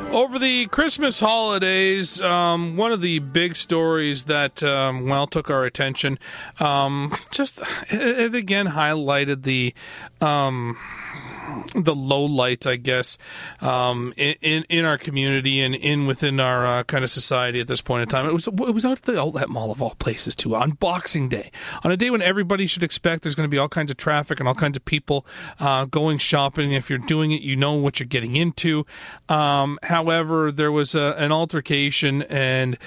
Over the Christmas holidays, one of the big stories that, took our attention, it again highlighted the lowlights, I guess, in our community and within our kind of society at this point in time. It was out at the Outlet Mall of all places too, on Boxing Day, on a day when everybody should expect there's going to be all kinds of traffic and all kinds of people going shopping. If you're doing it, you know what you're getting into. However, there was an altercation, and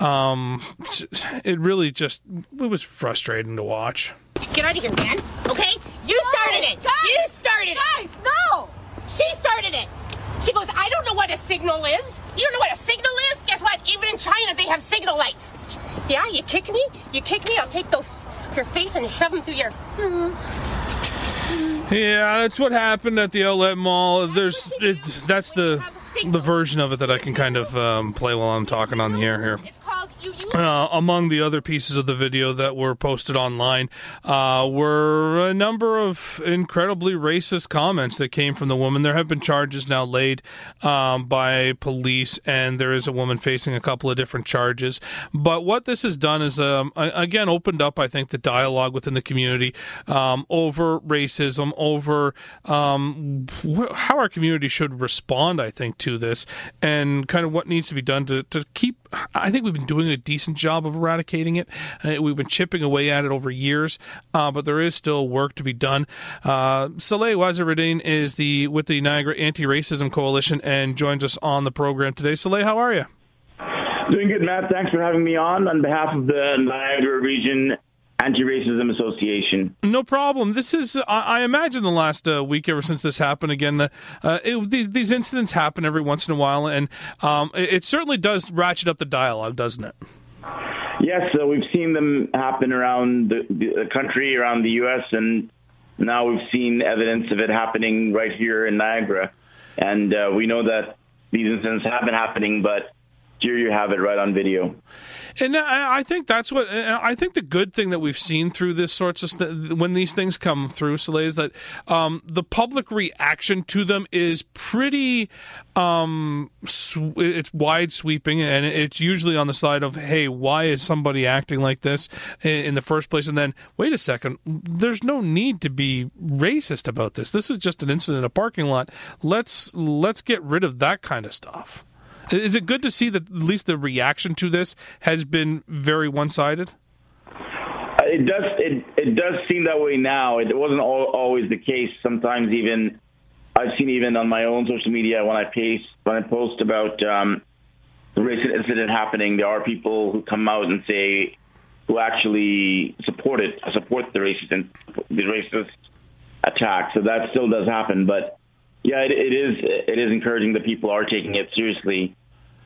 it really it was frustrating to watch. Get out of here, man. Okay? You started it. You started it. Guys, no. She started it. She goes, I don't know what a signal is. You don't know what a signal is? Guess what? Even in China, they have signal lights. Yeah, you kick me? You kick me? I'll take those your face and shove them through your... Yeah, that's what happened at the Outlet Mall. That's the version of it that I can kind of play while I'm talking on the air here. It's called... Among the other pieces of the video that were posted online were a number of incredibly racist comments that came from the woman. There have been charges now laid by police, and there is a woman facing a couple of different charges. But what this has done is, again, opened up, I think, the dialogue within the community over racism, over how our community should respond, I think, to this, and kind of what needs to be done to keep... I think we've been doing a decent job of eradicating it. We've been chipping away at it over years, but there is still work to be done. Saleh Waziruddin is with the Niagara Anti-Racism Coalition and joins us on the program today. Saleh, how are you? Doing good, Matt. Thanks for having me on behalf of the Niagara Region Anti-Racism Association. No problem. This is, I imagine, the last week ever since this happened. Again, these incidents happen every once in a while, and it certainly does ratchet up the dialogue, doesn't it? Yes, we've seen them happen around the country, around the U.S., and now we've seen evidence of it happening right here in Niagara. And we know that these incidents have been happening, but here you have it right on video. And I think that's what I think the good thing that we've seen through this sorts of when these things come through, Saleh, is that the public reaction to them is pretty it's wide sweeping, and it's usually on the side of, hey, why is somebody acting like this in the first place? And then, wait a second, there's no need to be racist about this. This is just an incident in a parking lot. Let's get rid of that kind of stuff. Is it good to see that at least the reaction to this has been very one-sided? It does seem that way now. It wasn't always the case. Sometimes even I've seen even on my own social media when I post about the racist incident happening, there are people who come out and say who actually support the racist attack. So that still does happen, but. Yeah, it is encouraging that people are taking it seriously.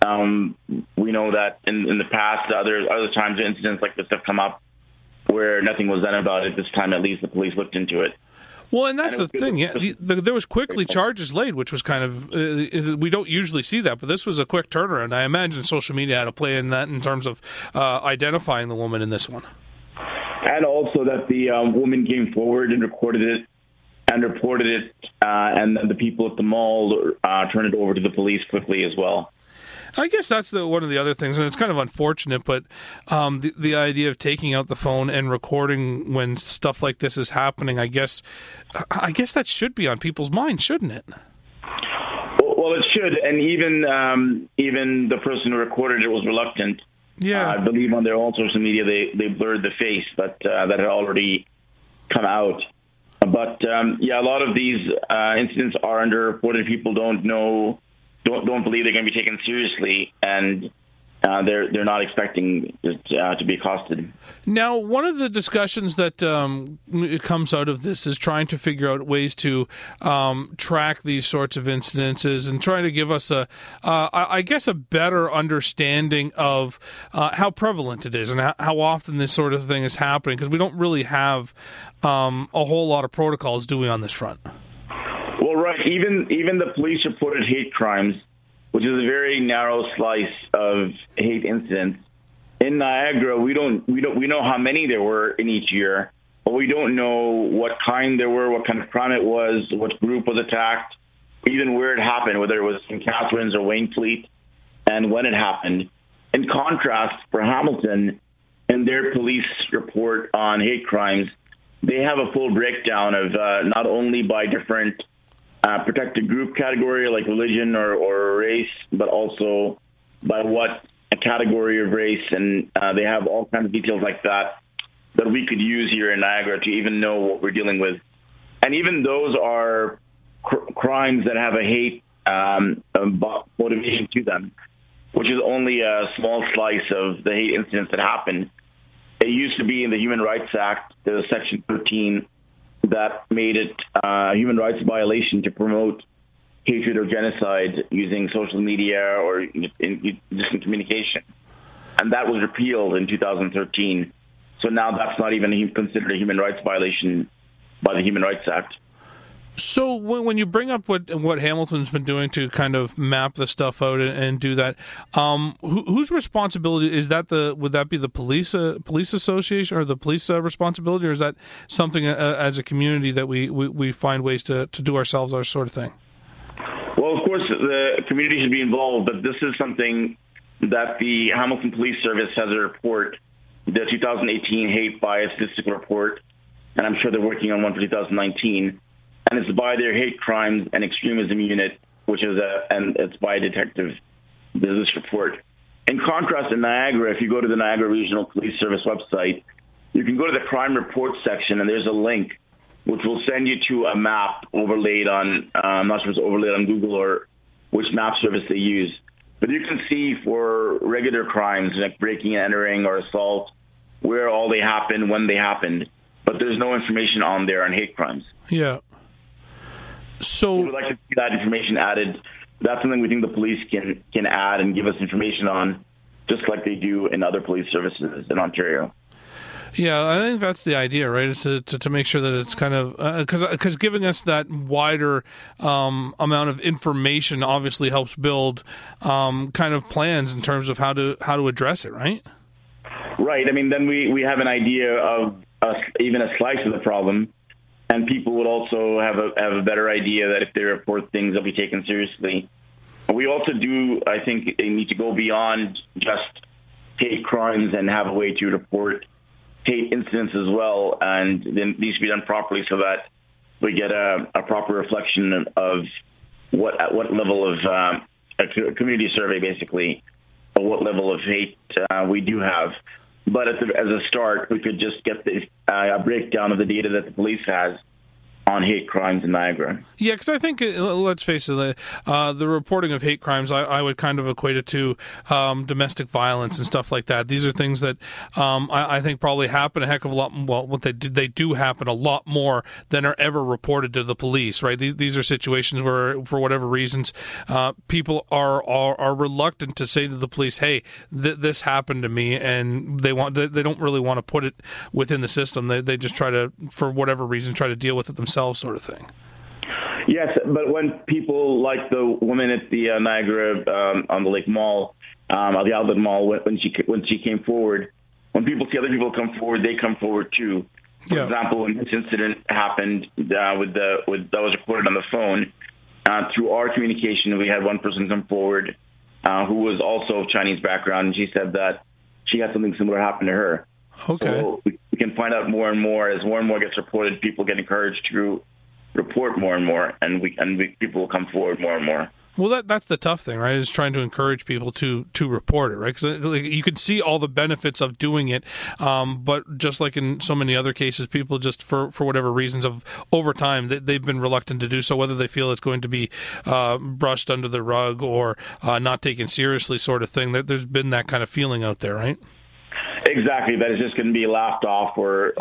We know that in the past, other times incidents like this have come up where nothing was done about it. This time, at least, the police looked into it. Well, and that's the thing. Yeah, there was quickly charges laid, which was kind of we don't usually see that, but this was a quick turnaround. I imagine social media had a play in that in terms of identifying the woman in this one, and also that the woman came forward and recorded it. And reported it, and then the people at the mall turned it over to the police quickly as well. I guess that's one of the other things, and it's kind of unfortunate, but the idea of taking out the phone and recording when stuff like this is happening, I guess that should be on people's minds, shouldn't it? Well, it should, and even the person who recorded it was reluctant. Yeah, I believe on their own social media they blurred the face, but that had already come out. But a lot of these incidents are underreported. People don't believe they're going to be taken seriously, and they're not expecting it to be accosted. Now, one of the discussions that comes out of this is trying to figure out ways to track these sorts of incidences and trying to give us I guess, a better understanding of how prevalent it is and how often this sort of thing is happening, because we don't really have a whole lot of protocols, do we, on this front? Well, right. Even the police reported hate crimes, which is a very narrow slice of hate incidents. In Niagara, we know how many there were in each year, but we don't know what kind there were, what kind of crime it was, what group was attacked. even where it happened, whether it was St. Catharines or Wainfleet, and when it happened. In contrast, for Hamilton, in their police report on hate crimes, they have a full breakdown of not only by different protected group category like religion or race, but also by what a category of race, and they have all kinds of details like that we could use here in Niagara to even know what we're dealing with. And even those are crimes that have a hate motivation to them, which is only a small slice of the hate incidents that happen. It used to be in the Human Rights Act, there's Section 13, that made it a human rights violation to promote hatred or genocide using social media or distant communication. And that was repealed in 2013. So now that's not even considered a human rights violation by the Human Rights Act. So when you bring up what Hamilton's been doing to kind of map the stuff out and do that, whose responsibility is that? Would that be the police association or the police responsibility, or is that something as a community that we find ways to do ourselves, our sort of thing? Well, of course, the community should be involved, but this is something that the Hamilton Police Service has a report, the 2018 Hate Bias Statistical Report, and I'm sure they're working on one for 2019. And it's by their hate crimes and extremism unit, and it's by a detective. There's this report. In contrast, in Niagara, if you go to the Niagara Regional Police Service website, you can go to the crime report section, and there's a link which will send you to a map overlaid on, I'm not sure if it's overlaid on Google or which map service they use. But you can see for regular crimes like breaking and entering or assault, where all they happened, when they happened. But there's no information on there on hate crimes. Yeah. So we would like to see that information added. That's something we think the police can add and give us information on, just like they do in other police services in Ontario. Yeah, I think that's the idea, right? Is to make sure that it's kind of because giving us that wider amount of information obviously helps build kind of plans in terms of how to address it, right? Right. I mean, then we have an idea of even a slice of the problem. And people would also have a better idea that if they report things, they'll be taken seriously. We also do, I think, need to go beyond just hate crimes and have a way to report hate incidents as well. And then these to be done properly so that we get a proper reflection of what level of a community survey, basically, of what level of hate we do have. But as a start, we could just get a breakdown of the data that the police has on hate crimes in Niagara. Yeah, because I think, let's face it, the reporting of hate crimes, I would kind of equate it to domestic violence and stuff like that. These are things that I think probably happen a heck of a lot. Well, what they do happen a lot more than are ever reported to the police, right? These are situations where, for whatever reasons, people are reluctant to say to the police, "Hey, this happened to me," and they don't really want to put it within the system. They just try to, for whatever reason, try to deal with it themselves. Sort of thing. Yes, but when people like the woman at the Niagara on the Lake Mall, the Outlet Mall, when she came forward, when people see other people come forward, they come forward too. For example, when this incident happened that was recorded on the phone, through our communication, we had one person come forward who was also of Chinese background, and she said that she had something similar happen to her. Okay. So we can find out more and more. As more and more gets reported, people get encouraged to report more and more, and people will come forward more and more. Well, that's the tough thing, right? Is trying to encourage people to report it, right? Because you can see all the benefits of doing it, but just like in so many other cases, people just for whatever reasons over time they've been reluctant to do so, whether they feel it's going to be brushed under the rug or not taken seriously, sort of thing. There's been that kind of feeling out there, right? Exactly, that it's just going to be laughed off,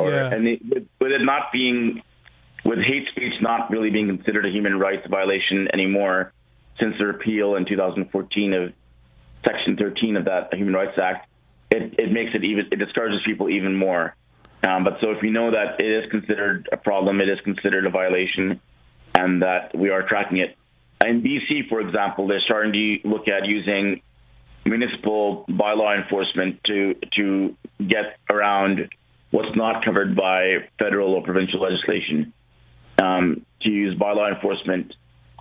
with hate speech not really being considered a human rights violation anymore since the repeal in 2014 of Section 13 of that Human Rights Act. It makes it discourages people even more. But so if we know that it is considered a problem, it is considered a violation, and that we are tracking it. In BC, for example, they're starting to look at using municipal bylaw enforcement to get around what's not covered by federal or provincial legislation, to use bylaw enforcement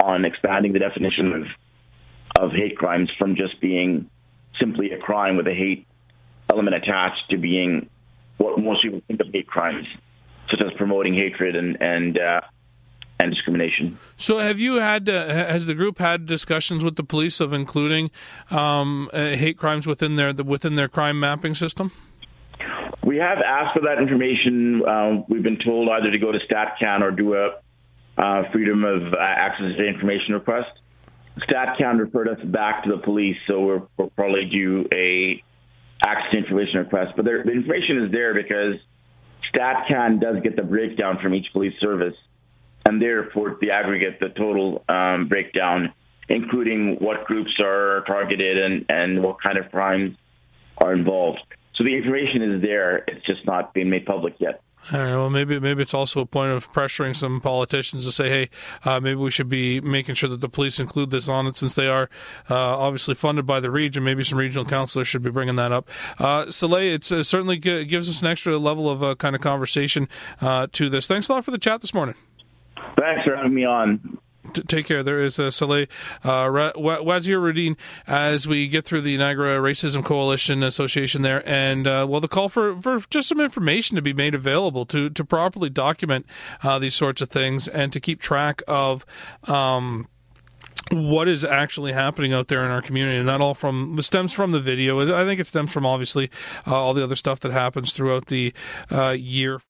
on expanding the definition of hate crimes from just being simply a crime with a hate element attached to being what most people think of hate crimes, such as promoting hatred and discrimination. So has the group had discussions with the police of including hate crimes within their crime mapping system? We have asked for that information. We've been told either to go to StatCan or do a freedom of access to information request. StatCan referred us back to the police, so we'll probably do a access to information request. But the information is there because StatCan does get the breakdown from each police service, and they report the aggregate, the total breakdown, including what groups are targeted and what kind of crimes are involved. So the information is there. It's just not being made public yet. All right, well, maybe it's also a point of pressuring some politicians to say, hey, maybe we should be making sure that the police include this on it, since they are obviously funded by the region. Maybe some regional councillors should be bringing that up. Soleil, it certainly gives us an extra level of kind of conversation to this. Thanks a lot for the chat this morning. Thanks for having me on. Take care. There is Soleil Wazir-Rudin as we get through the Niagara Racism Coalition Association there, and the call for just some information to be made available to properly document these sorts of things and to keep track of what is actually happening out there in our community. And that all stems from the video. I think it stems from obviously all the other stuff that happens throughout the year.